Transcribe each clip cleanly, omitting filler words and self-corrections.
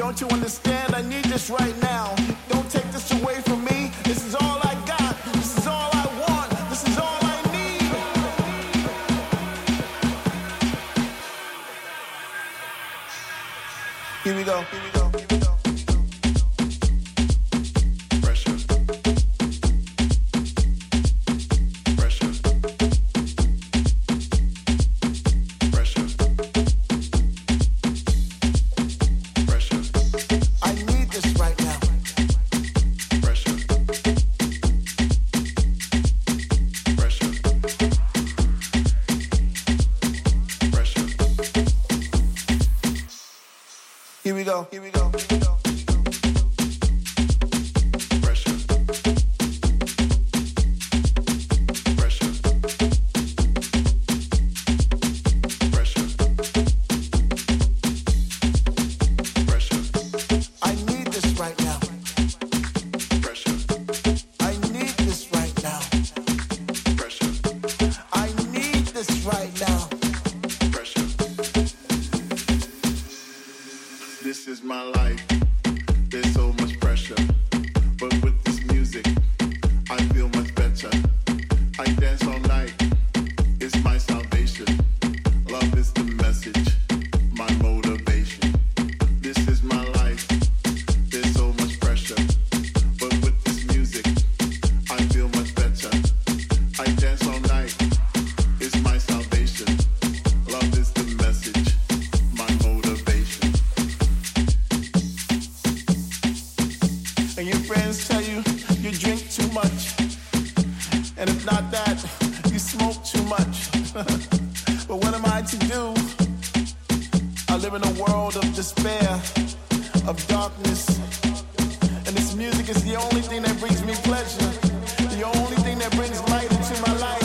Don't you understand? I need this right now. Don't take this away from me. This is all I got. This is all I want. This is all I need. Here we go. Here we go. Here we go. Here we go. Here we go. Pressure. Pressure. Pressure. Pressure. I need this right now. Pressure. I need this right now. Pressure. I need this right now. Pressure. This is my life. There's so much pressure. But with this music, I feel much better. I dance all night. It's my salvation. Love is the message, my motivation. This is my life. There's so much pressure. But with this music, I feel much better. I dance all night. It's my salvation. Love is the message, my motivation. And your friends tell you you drink too much. And if not that, you smoke too much. But what am I to do? I live in a world of despair, of darkness. And this music is the only thing that brings me pleasure. The only thing that brings light into my life.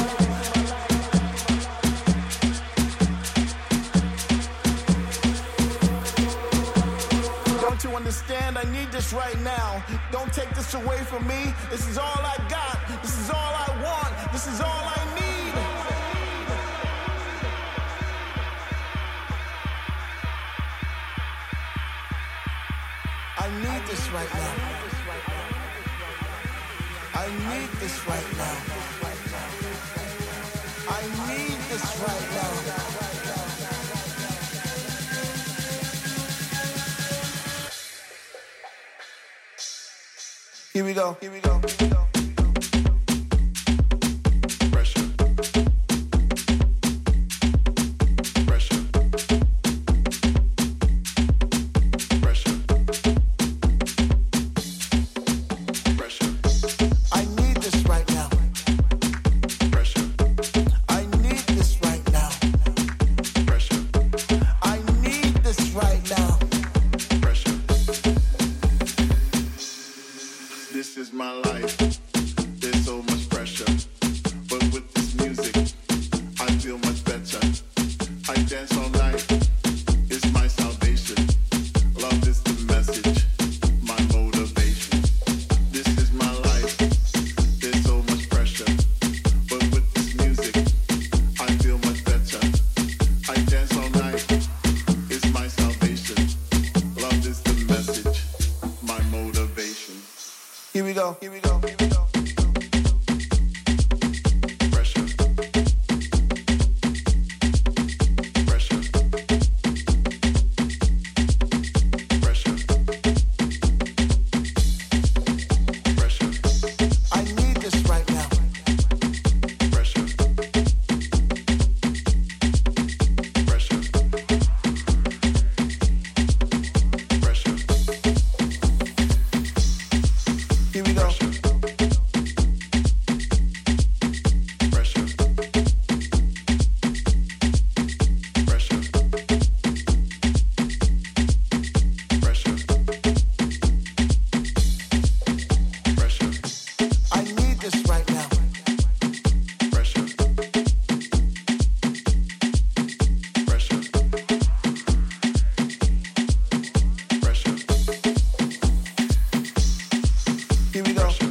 Don't you understand? I need this right now. Don't take this away from me. This is all I got. This is all I want. This is all I need. I need this right now. I need this right now. I need this right now. Here we go. Here we go. Here we go. Pressure. Pressure. Pressure. Pressure. I need this right now. Pressure. I need this right now. Pressure. I need this right now. Pressure. This is my life. There's so much pressure. But with this music, I feel much better. I dance all night. It's my salvation. Love is the message, my motivation. This is my life. There's so much pressure. But with this music, I feel much better. I dance all night. It's my salvation. Love is the message, my motivation. Here we go. Here we go. Here we go. Pressure. Pressure. Pressure. Pressure. I need this right now. Pressure. Pressure. Pressure. Here we go. Pressure. Pressure. Pressure. Pressure. I need this right now. Pressure. Pressure. Pressure. Here we go.